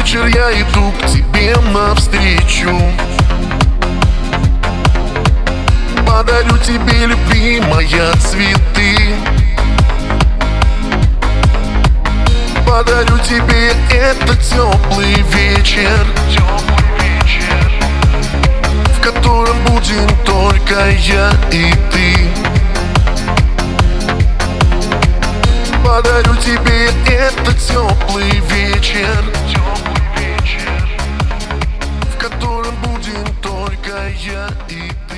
вечер я иду к тебе навстречу. Подарю тебе, любимая, цветы. Подарю тебе этот теплый вечер, в котором будем только я и ты. Подарю тебе этот теплый вечер, в котором будем только я и ты.